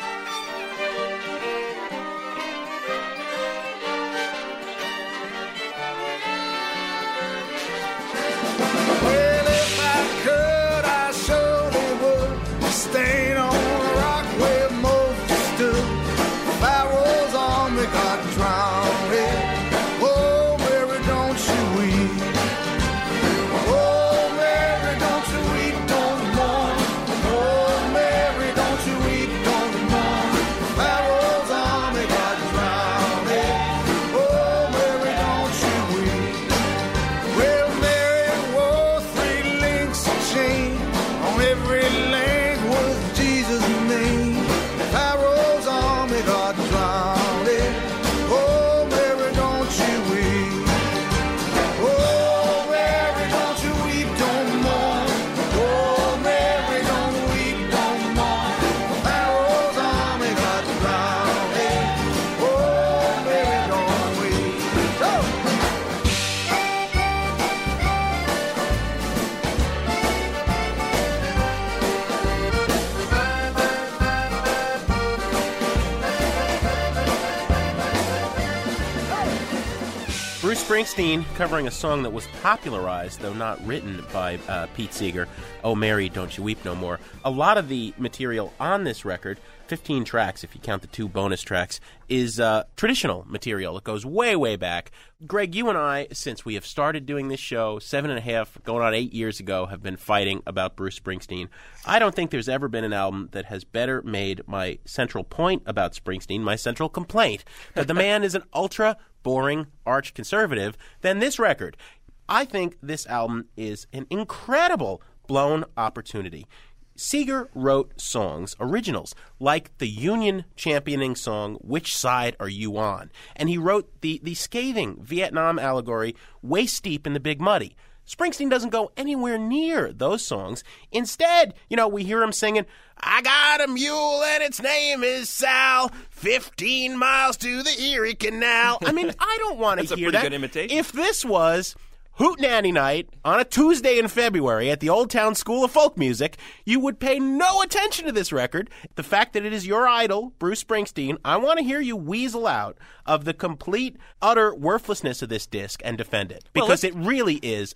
Springsteen covering a song that was popularized, though not written, by Pete Seeger, Oh Mary, Don't You Weep No More. A lot of the material on this record, 15 tracks if you count the 2 bonus tracks, is traditional material. It goes way, way back. Greg, you and I, since we have started doing this show 7.5, going on 8 years ago, have been fighting about Bruce Springsteen. I don't think there's ever been an album that has better made my central point about Springsteen, my central complaint, that the man is an ultra-boring arch-conservative, than this record. I think this album is an incredible blown opportunity. Seeger wrote songs, originals, like the Union championing song, Which Side Are You On? And he wrote the scathing Vietnam allegory, Waist Deep in the Big Muddy. Springsteen doesn't go anywhere near those songs. Instead, we hear him singing, I got a mule and its name is Sal, 15 miles to the Erie Canal. I mean, I don't want to hear that. That's a pretty good imitation. If this was Hootenanny Night on a Tuesday in February at the Old Town School of Folk Music, you would pay no attention to this record. The fact that it is your idol, Bruce Springsteen, I want to hear you weasel out of the complete, utter worthlessness of this disc and defend it. Because it really is.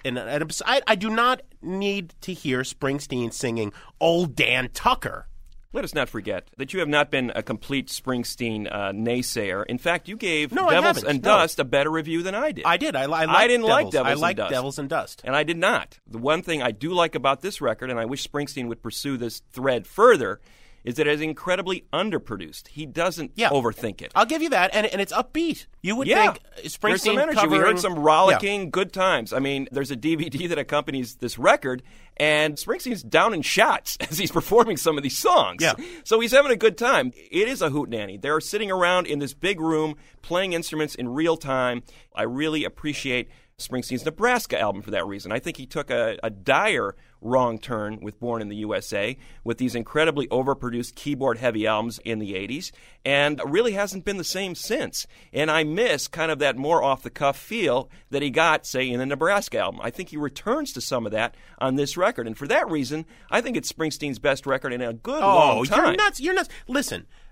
I do not need to hear Springsteen singing Old Dan Tucker. Let us not forget that you have not been a complete Springsteen naysayer. In fact, you gave Devils and Dust a better review than I did. I did. I didn't like Devils and Dust. I liked Devils and Dust. And I did not. The one thing I do like about this record, and I wish Springsteen would pursue this thread further, is that it is incredibly underproduced. He doesn't overthink it. I'll give you that, and it's upbeat. You would think Springsteen there's some energy. We heard some rollicking good times. I mean, there's a DVD that accompanies this record, and Springsteen's down in shots as he's performing some of these songs. Yeah. So he's having a good time. It is a hootenanny. They're sitting around in this big room playing instruments in real time. I really appreciate Springsteen's Nebraska album for that reason. I think he took a dire wrong turn with Born in the USA, with these incredibly overproduced keyboard-heavy albums in the 80s, and really hasn't been the same since. And I miss kind of that more off-the-cuff feel that he got, say, in the Nebraska album. I think he returns to some of that on this record, and for that reason, I think it's Springsteen's best record in a good long time. You're nuts. Listen,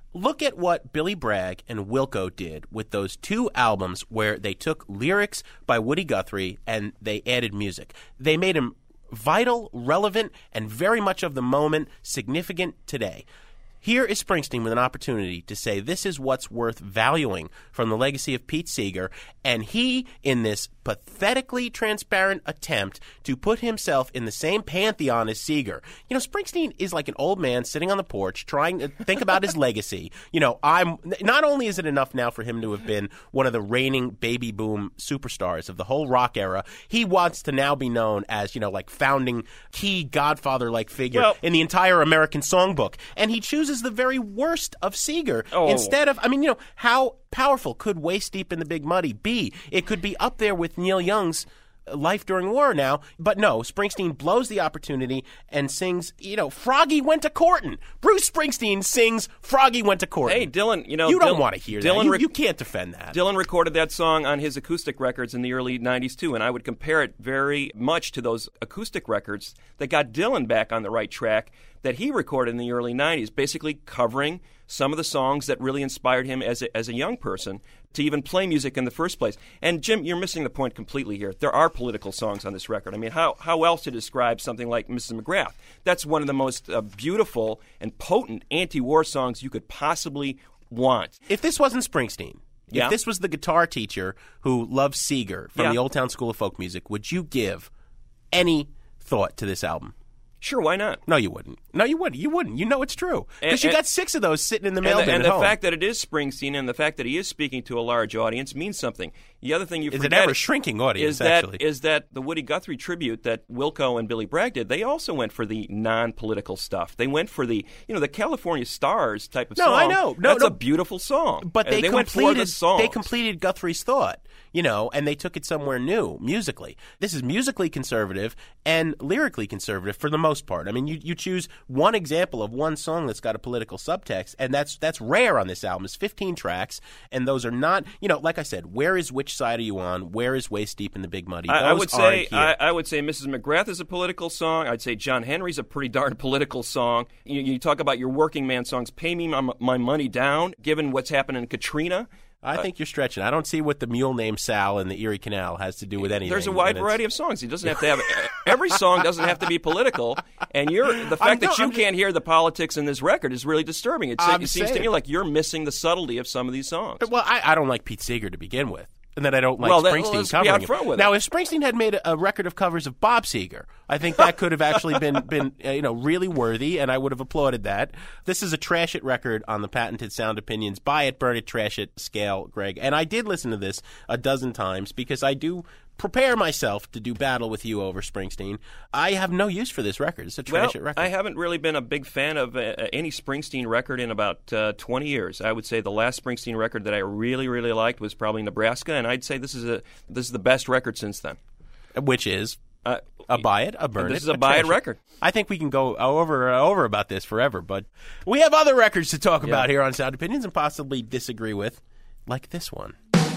Look at what Billy Bragg and Wilco did with those 2 albums where they took lyrics by Woody Guthrie and they added music. They made him vital, relevant, and very much of the moment, significant today. Here is Springsteen with an opportunity to say this is what's worth valuing from the legacy of Pete Seeger, and he, in this pathetically transparent attempt to put himself in the same pantheon as Seeger. You know, Springsteen is like an old man sitting on the porch trying to think about his legacy. You know, not only is it enough now for him to have been one of the reigning baby boom superstars of the whole rock era, he wants to now be known as, you know, like founding key godfather-like figure in the entire American songbook. And he chooses the very worst of Seeger instead of, I mean, you know, how powerful could Waist Deep in the Big Muddy be? It could be up there with Neil Young's Life During War now, but no, Springsteen blows the opportunity and sings, you know, Froggy Went to Courtin'. Bruce Springsteen sings Froggy Went to Courtin'. Hey, Dylan, you know, you don't want to hear that. You can't defend that. Dylan recorded that song on his acoustic records in the early 90s, too, and I would compare it very much to those acoustic records that got Dylan back on the right track that he recorded in the early 90s, basically covering some of the songs that really inspired him as a young person to even play music in the first place. And, Jim, you're missing the point completely here. There are political songs on this record. I mean, how else to describe something like Mrs. McGrath? That's one of the most beautiful and potent anti-war songs you could possibly want. If this wasn't Springsteen, if this was the guitar teacher who loves Seeger from the Old Town School of Folk Music, would you give any thought to this album? Sure, why not? No, you wouldn't. No, you wouldn't. You wouldn't. You know it's true. Because you got 6 of those sitting in the mail bin and at home. the fact that it is Springsteen and the fact that he is speaking to a large audience means something. The other thing you forget is an ever-shrinking audience, is that the Woody Guthrie tribute that Wilco and Billy Bragg did, they also went for the non-political stuff. They went for the, you know, the California Stars type of song. No, I know. That's a beautiful song. But they went for the songs. They completed Guthrie's thought, you know, and they took it somewhere new musically. This is musically conservative and lyrically conservative for the most part. I mean, you choose one example of one song that's got a political subtext, and that's rare on this album. It's 15 tracks, and those are not, you know, like I said, where is Which Side Are You On? Where is Waist Deep in the Big Muddy? I would say Mrs. McGrath is a political song. I'd say John Henry's a pretty darn political song. You talk about your working man songs, Pay Me My Money Down, given what's happened in Katrina. I think you're stretching. I don't see what the mule named Sal in the Erie Canal has to do with anything. There's a wide variety of songs. He doesn't have to have every song doesn't have to be political. And the fact that you can't hear the politics in this record is really disturbing. It seems to me like you're missing the subtlety of some of these songs. Well, I don't like Pete Seeger to begin with. And that I don't like Springsteen covering it. Now, if Springsteen had made a record of covers of Bob Seger, I think that could have actually been really worthy, and I would have applauded that. This is a Trash It record on the patented Sound Opinions Buy It, Burn It, Trash It scale, Greg. And I did listen to this a dozen times because I do prepare myself to do battle with you over Springsteen. I have no use for this record. It's a Trash It record. I haven't really been a big fan of any Springsteen record in about 20 years. I would say the last Springsteen record that I really, really liked was probably Nebraska, and I'd say this is the best record since then. Which is a Buy It, a Burn It. This is a Buy It record. I think we can go over about this forever, but we have other records to talk about here on Sound Opinions and possibly disagree with, like this one.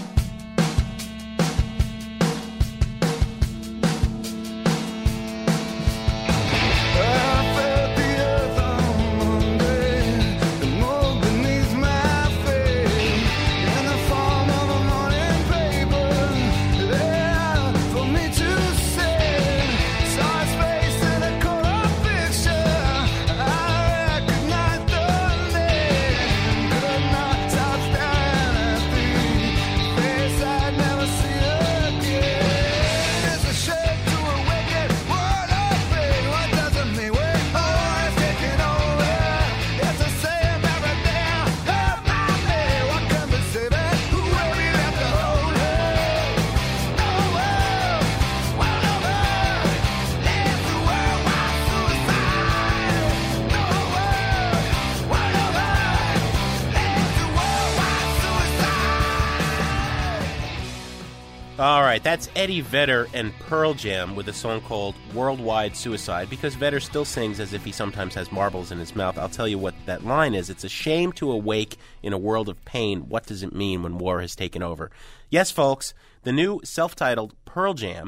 All right, that's Eddie Vedder and Pearl Jam with a song called Worldwide Suicide, because Vedder still sings as if he sometimes has marbles in his mouth. I'll tell you what that line is. It's a shame to awake in a world of pain. What does it mean when war has taken over? Yes, folks, the new self-titled Pearl Jam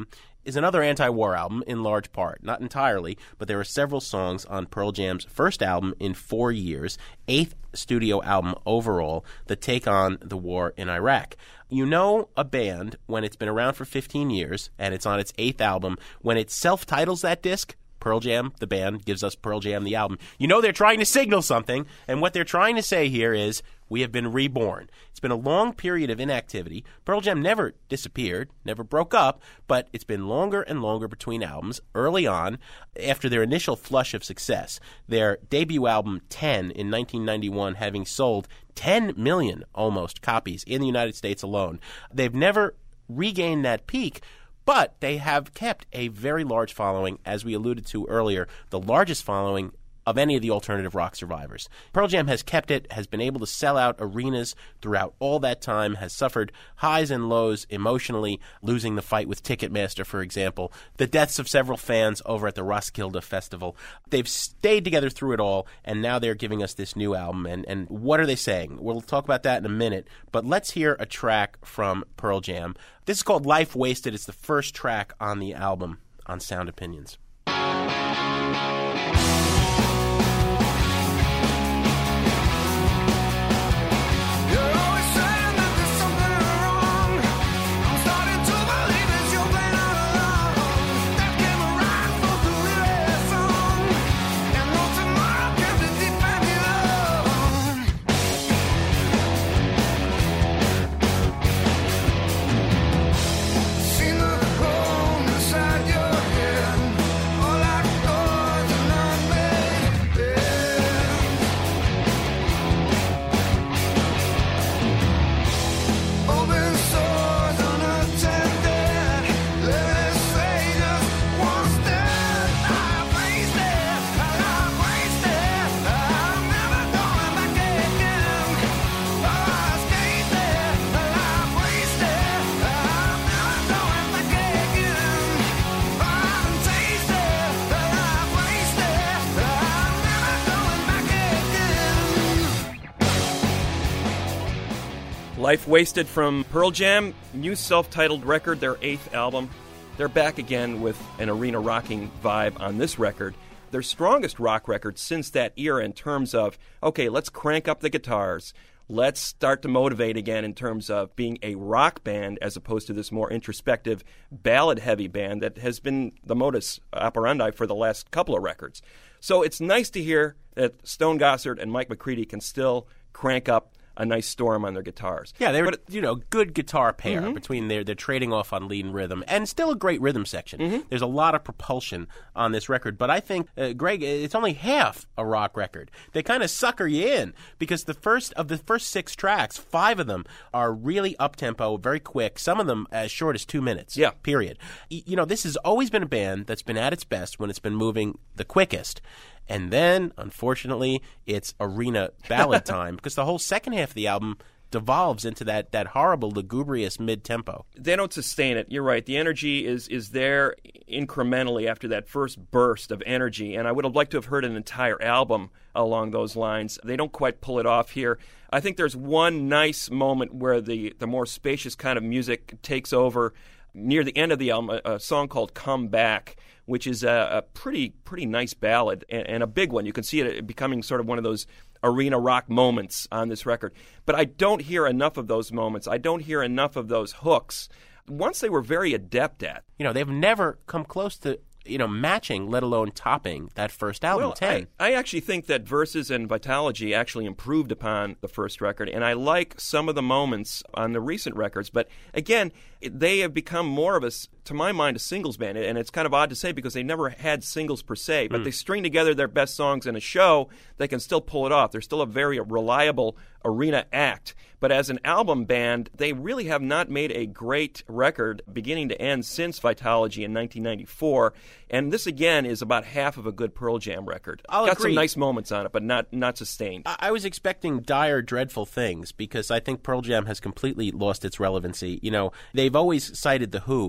is another anti-war album in large part. Not entirely, but there are several songs on Pearl Jam's first album in 4 years, 8th studio album overall, that take on the war in Iraq. You know a band when it's been around for 15 years and it's on its 8th album, when it self-titles that disc, Pearl Jam, the band, gives us Pearl Jam, the album. You know they're trying to signal something, and what they're trying to say here is, we have been reborn. It's been a long period of inactivity. Pearl Jam never disappeared, never broke up, but it's been longer and longer between albums. Early on, after their initial flush of success, their debut album, 10, in 1991, having sold 10 million, almost, copies in the United States alone. They've never regained that peak, but they have kept a very large following, as we alluded to earlier, the largest following of any of the alternative rock survivors. Pearl Jam has kept it, has been able to sell out arenas throughout all that time, has suffered highs and lows emotionally, losing the fight with Ticketmaster, for example, the deaths of several fans over at the Roskilde Festival. They've stayed together through it all, and now they're giving us this new album. And what are they saying? We'll talk about that in a minute, but let's hear a track from Pearl Jam. This is called Life Wasted. It's the first track on the album on Sound Opinions. Life Wasted from Pearl Jam, new self-titled record, their 8th album. They're back again with an arena rocking vibe on this record. Their strongest rock record since that era in terms of, okay, let's crank up the guitars. Let's start to motivate again in terms of being a rock band as opposed to this more introspective, ballad-heavy band that has been the modus operandi for the last couple of records. So it's nice to hear that Stone Gossard and Mike McCready can still crank up a nice storm on their guitars. Yeah, they were, good guitar pair between they're trading off on lead and rhythm, and still a great rhythm section. There's a lot of propulsion on this record, but I think, Greg, it's only half a rock record. They kind of sucker you in, because the first 6 tracks, 5 of them are really up-tempo, very quick, some of them as short as 2 minutes, period. This has always been a band that's been at its best when it's been moving the quickest. And then, unfortunately, it's arena ballad time, because the whole second half of the album devolves into that horrible, lugubrious mid-tempo. They don't sustain it. You're right. The energy is there incrementally after that first burst of energy, and I would have liked to have heard an entire album along those lines. They don't quite pull it off here. I think there's one nice moment where the more spacious kind of music takes over near the end of the album, a song called Come Back, which is a pretty nice ballad and a big one. You can see it becoming sort of one of those arena rock moments on this record. But I don't hear enough of those moments. I don't hear enough of those hooks. Once they were very adept at. They've never come close to matching, let alone topping that first album, 10. I actually think that Verses and Vitalogy actually improved upon the first record, and I like some of the moments on the recent records. But again, they have become more of to my mind, a singles band, and it's kind of odd to say because they never had singles per se, but they string together their best songs in a show, they can still pull it off. They're still a very reliable arena act. But as an album band, they really have not made a great record beginning to end since Vitalogy in 1994. And this, again, is about half of a good Pearl Jam record. I'll Got agree. some nice moments on it, but not sustained. I was expecting dire, dreadful things because I think Pearl Jam has completely lost its relevancy. They've always cited The Who as their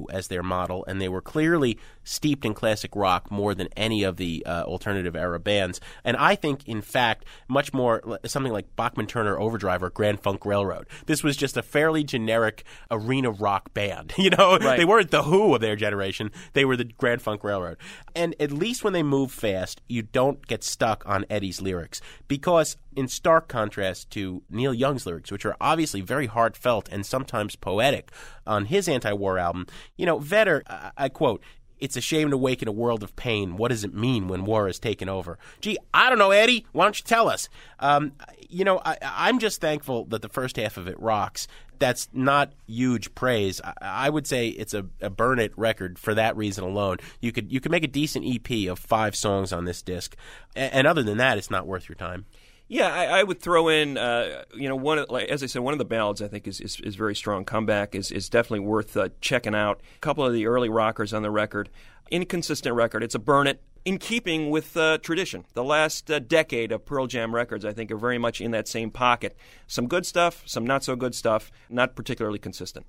model, and they were clearly steeped in classic rock more than any of the alternative era bands. And I think, in fact, much more something like Bachman Turner Overdrive or Grand Funk Railroad. This was just a fairly generic arena rock band. They weren't the Who of their generation. They were the Grand Funk Railroad. And at least when they move fast, you don't get stuck on Eddie's lyrics, because in stark contrast to Neil Young's lyrics, which are obviously very heartfelt and sometimes poetic on his anti-war album, Vedder, I quote, "It's a shame to wake in a world of pain. What does it mean when war has taken over?" Gee, I don't know, Eddie. Why don't you tell us? I'm just thankful that the first half of it rocks. That's not huge praise. I would say it's a burn it record for that reason alone. You could make a decent EP of 5 songs on this disc, and other than that, it's not worth your time. Yeah, I would throw in, as I said, one of the ballads I think is very strong. Comeback is definitely worth checking out. A couple of the early rockers on the record. Inconsistent record. It's a burn it. In keeping with tradition. The last decade of Pearl Jam records, I think, are very much in that same pocket. Some good stuff, some not so good stuff, not particularly consistent.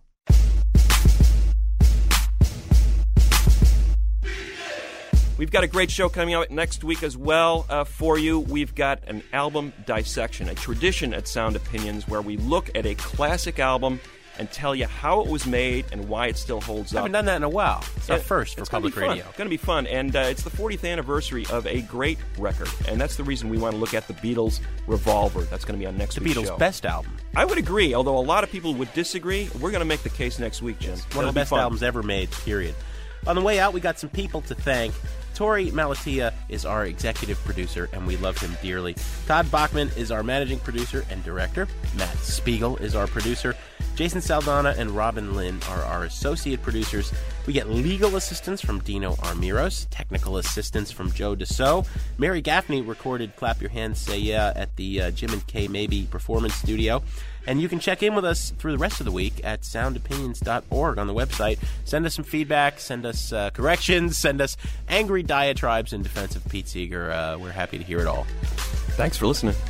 We've got a great show coming out next week as well for you. We've got an album dissection, a tradition at Sound Opinions where we look at a classic album and tell you how it was made and why it still holds up. I haven't done that in a while. It's our first for public radio. It's going to be fun, and it's the 40th anniversary of a great record, and that's the reason we want to look at the Beatles' Revolver. That's going to be on next week's show. The Beatles' best album. I would agree, although a lot of people would disagree. We're going to make the case next week, Jim. One of the best albums ever made, period. On the way out, we got some people to thank. Tori Malatia is our executive producer, and we love him dearly. Todd Bachman is our managing producer and director. Matt Spiegel is our producer. Jason Saldana and Robin Lynn are our associate producers. We get legal assistance from Dino Armiros, technical assistance from Joe Dassault. Mary Gaffney recorded Clap Your Hands, Say Yeah at the Jim and Kay Maybe Performance Studio. And you can check in with us through the rest of the week at soundopinions.org on the website. Send us some feedback, send us corrections, send us angry diatribes in defense of Pete Seeger. We're happy to hear it all. Thanks for listening.